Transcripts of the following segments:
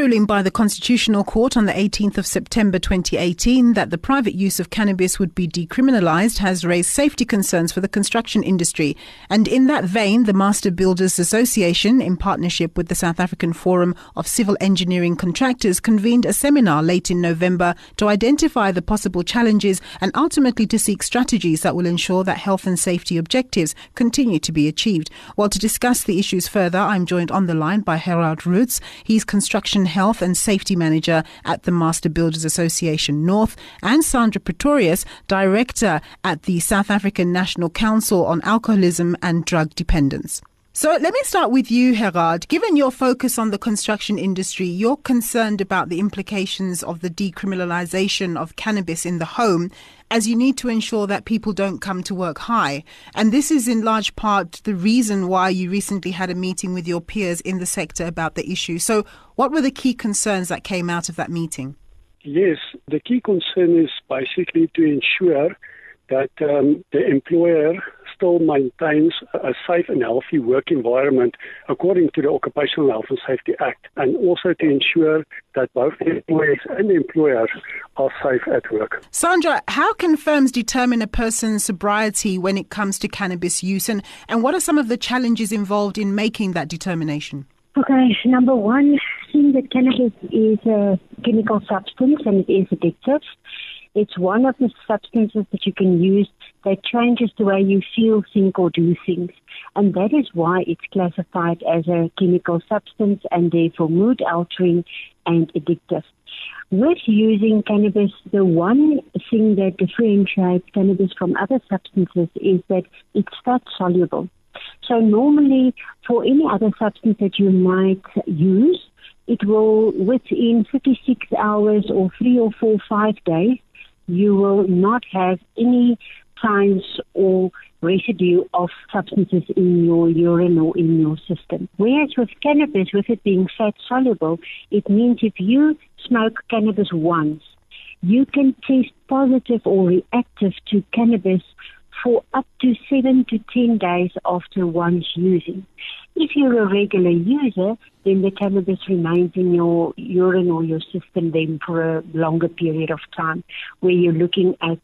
ruling by the Constitutional Court on the 18th of September 2018 that the private use of cannabis would be decriminalised has raised safety concerns for the construction industry. And in that vein, the Master Builders Association, in partnership with the South African Forum of Civil Engineering Contractors, convened a seminar late in November to identify the possible challenges and ultimately to seek strategies that will ensure that health and safety objectives continue to be achieved. Well, to discuss the issues further, I'm joined on the line by Gerard Roots. He's Construction Health and Safety Manager at the Master Builders Association North, and Sandra Pretorius, Director at the South African National Council on Alcoholism and Drug Dependence. So let me start with you, Gerard. Given your focus on the construction industry, you're concerned about the implications of the decriminalisation of cannabis in the home, as you need to ensure that people don't come to work high. And this is in large part the reason why you recently had a meeting with your peers in the sector about the issue. So what were the key concerns that came out of that meeting? Yes, the key concern is basically to ensure that the employer still maintains a safe and healthy work environment according to the Occupational Health and Safety Act, and also to ensure that both the employees and the employer are safe at work. Sandra, how can firms determine a person's sobriety when it comes to cannabis use, and what are some of the challenges involved in making that determination? Okay, number one, seeing that cannabis is a chemical substance and it is addictive. It's one of the substances that you can use that changes the way you feel, think, or do things. And that is why it's classified as a chemical substance and therefore mood altering and addictive. With using cannabis, the one thing that differentiates cannabis from other substances is that it's fat soluble. So normally, for any other substance that you might use, it will, within 56 hours or 3 or 4, 5 days, you will not have any signs or residue of substances in your urine or in your system. Whereas with cannabis, with it being fat soluble, it means if you smoke cannabis once, you can test positive or reactive to cannabis for up to 7 to 10 days after once using. If you're a regular user, then the cannabis remains in your urine or your system then for a longer period of time, where you're looking at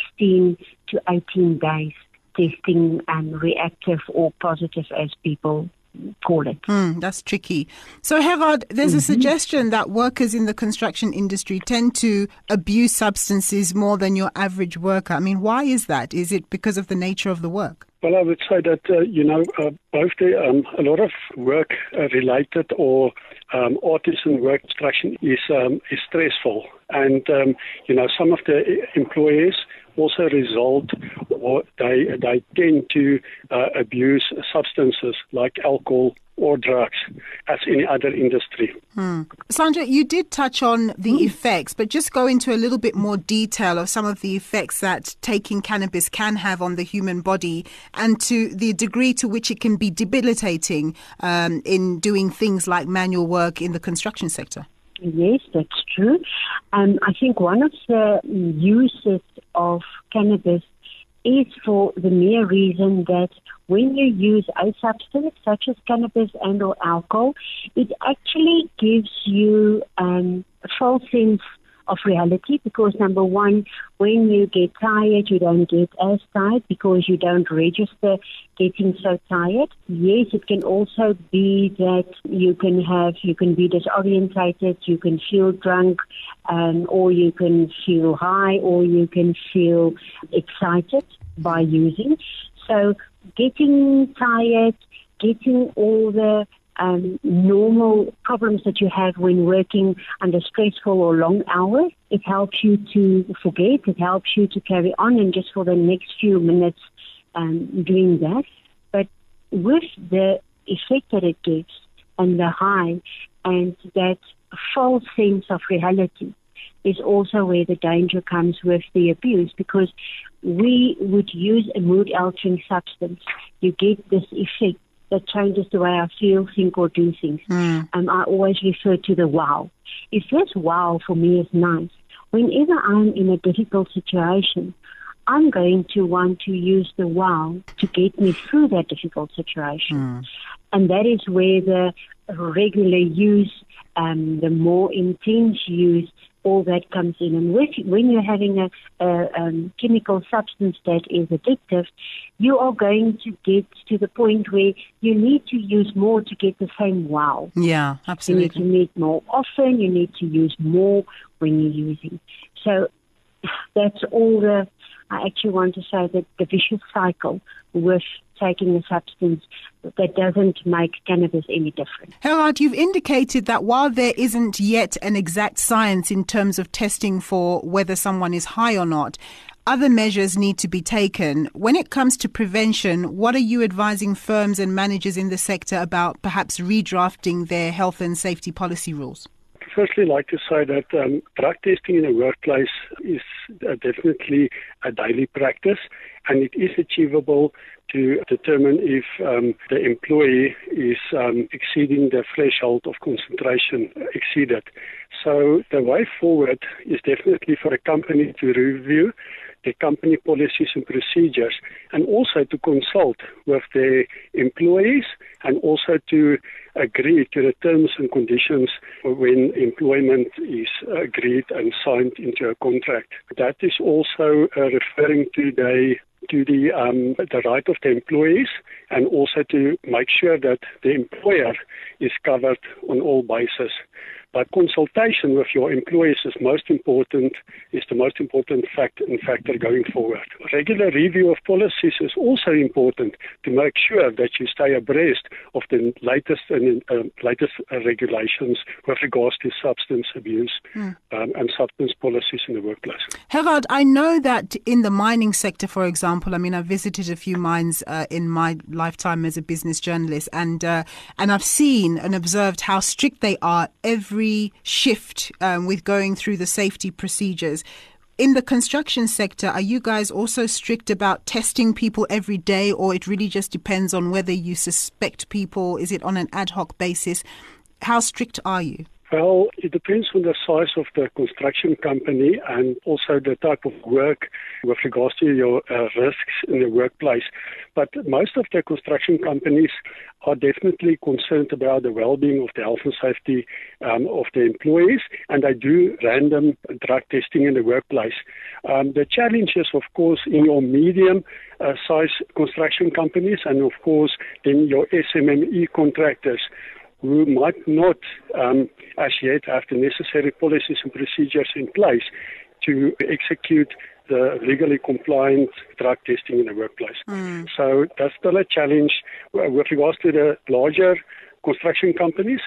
16 to 18 days testing reactive or positive, as people call it. That's tricky. So, Gerard, there's a suggestion that workers in the construction industry tend to abuse substances more than your average worker. I mean, why is that? Is it because of the nature of the work? Well, I would say that, both a lot of work related or artisan work construction is stressful. And, some of the employees also result or they tend to abuse substances like alcohol or drugs, as any other industry. Sandra, you did touch on the effects, but just go into a little bit more detail of some of the effects that taking cannabis can have on the human body and to the degree to which it can be debilitating in doing things like manual work in the construction sector. Yes, that's true. I think one of the uses of cannabis is for the mere reason that when you use a substance such as cannabis and or alcohol, it actually gives you a false sense of reality, because number one, when you get tired, you don't get as tired because you don't register getting so tired. Yes, it can also be that you can be disorientated, you can feel drunk, or you can feel high, or you can feel excited by using. So getting tired, getting all the normal problems that you have when working under stressful or long hours, it helps you to forget, it helps you to carry on and just for the next few minutes doing that. But with the effect that it gives and the high and that false sense of reality is also where the danger comes with the abuse, because we would use a mood-altering substance. You get this effect that changes the way I feel, think, or do things. I always refer to the wow. If this wow for me is nice, whenever I'm in a difficult situation, I'm going to want to use the wow to get me through that difficult situation. And that is where the regular use the more intense use, all that comes in. And when you're having a chemical substance that is addictive, you are going to get to the point where you need to use more to get the same wow. Yeah, absolutely. You need more often, you need to use more when you're using. So that's all I actually want to say, that the vicious cycle with taking a substance that doesn't make cannabis any different. Gerard, you've indicated that while there isn't yet an exact science in terms of testing for whether someone is high or not, other measures need to be taken. When it comes to prevention, what are you advising firms and managers in the sector about perhaps redrafting their health and safety policy rules? Firstly, like to say that drug testing in the workplace is definitely a daily practice, and it is achievable to determine if the employee is exceeding the threshold of concentration exceeded. So the way forward is definitely for a company to review the company policies and procedures, and also to consult with their employees, and also to agree to the terms and conditions when employment is agreed and signed into a contract. That is also referring to the right of the employees, and also to make sure that the employer is covered on all bases. But consultation with your employees is the most important factor going forward. Regular review of policies is also important to make sure that you stay abreast of the latest regulations with regards to substance abuse and substance policies in the workplace. Gerard, I know that in the mining sector, for example, I visited a few mines in my lifetime as a business journalist, and I've seen and observed how strict they are every shift with going through the safety procedures. In the construction sector, are you guys also strict about testing people every day, or it really just depends on whether you suspect people? Is it on an ad hoc basis? How strict are you? Well, it depends on the size of the construction company and also the type of work with regards to your risks in the workplace. But most of the construction companies are definitely concerned about the well-being of the health and safety of the employees, and they do random drug testing in the workplace. The challenge is, of course, in your medium-size construction companies, and, of course, in your SMME contractors, who might not as yet have the necessary policies and procedures in place to execute the legally compliant drug testing in the workplace. So that's still a challenge. With regards to the larger construction companies,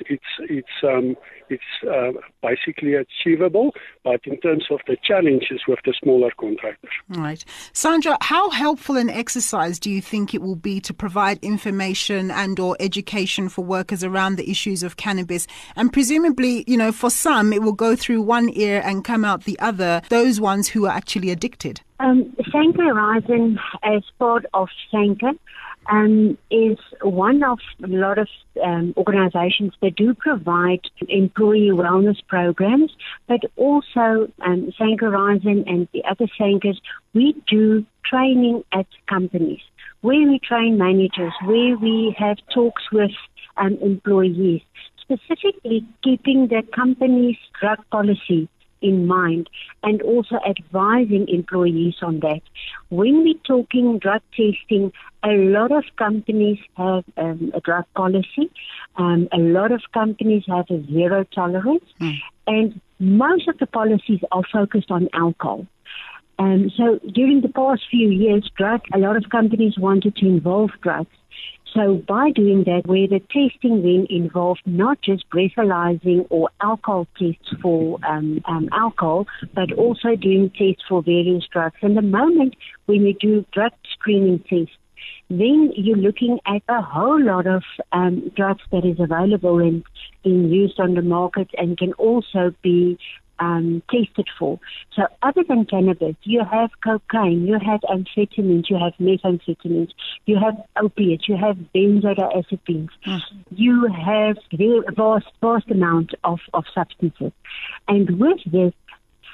it's basically achievable, but in terms of the challenges with the smaller contractors. Right. Sandra, how helpful an exercise do you think it will be to provide information and or education for workers around the issues of cannabis? And presumably, for some, it will go through one ear and come out the other, those ones who are actually addicted. Sanker Horizon, as part of Sanker, is one of a lot of organizations that do provide employee wellness programs, but also Sanker Horizon and the other Sankers, we do training at companies where we train managers, where we have talks with employees, specifically keeping the company's drug policy in mind, and also advising employees on that. When we're talking drug testing, a lot of companies have a drug policy. A lot of companies have a zero tolerance, and most of the policies are focused on alcohol. So during the past few years, a lot of companies wanted to involve drugs. So by doing that, where the testing then involved not just breathalyzing or alcohol tests for alcohol, but also doing tests for various drugs. And the moment when you do drug screening tests, then you're looking at a whole lot of drugs that is available and being used on the market and can also be tested for. So other than cannabis, you have cocaine, you have amphetamines, you have methamphetamines, you have opiates, you have benzodiazepines, you have a vast amount of substances. And with this,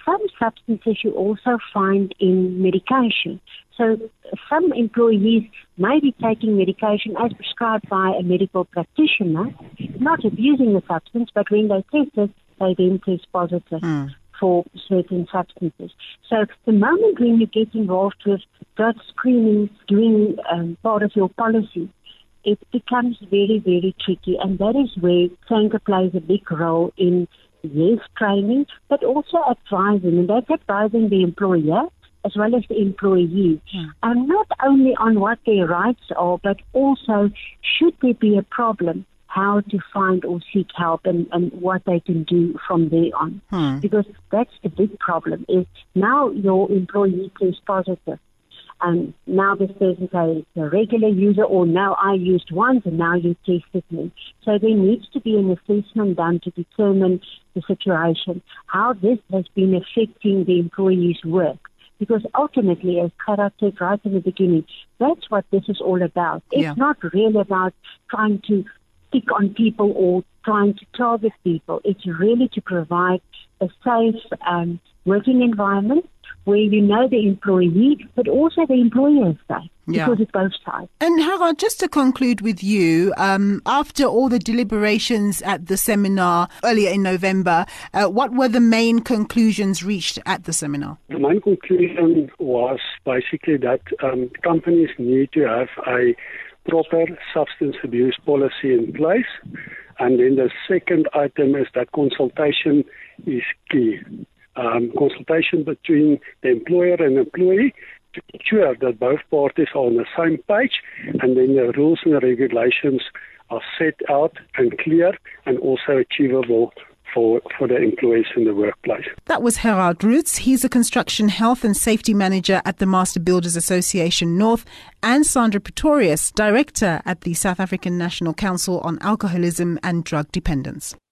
some substances you also find in medication. So some employees may be taking medication as prescribed by a medical practitioner, not abusing the substance, but when they test it, they then test positive for certain substances. So the moment when you get involved with drug screening, doing part of your policy, it becomes very, very tricky. And that is where SANCA plays a big role in, yes, training, but also advising. And that's advising the employer as well as the employee. And not only on what their rights are, but also should there be a problem, how to find or seek help and what they can do from there on. Because that's the big problem, is now your employee tests positive. And now this person says a regular user, or now I used once and now you tested me. So there needs to be an assessment done to determine the situation, how this has been affecting the employee's work. Because ultimately, as Gerard said right in the beginning, that's what this is all about. It's not really about trying to pick on people or trying to target people. It's really to provide a safe working environment where you know the employee, but also the employer is safe, because it's both sides. And Gerard, just to conclude with you, after all the deliberations at the seminar earlier in November, what were the main conclusions reached at the seminar? The main conclusion was basically that companies need to have a proper substance abuse policy in place. And then the second item is that consultation is key. Consultation between the employer and employee to ensure that both parties are on the same page, and then the rules and the regulations are set out and clear and also achievable for the employees in the workplace. That was Gerard Roots. He's a construction health and safety manager at the Master Builders Association North, and Sandra Pretorius, director at the South African National Council on Alcoholism and Drug Dependence.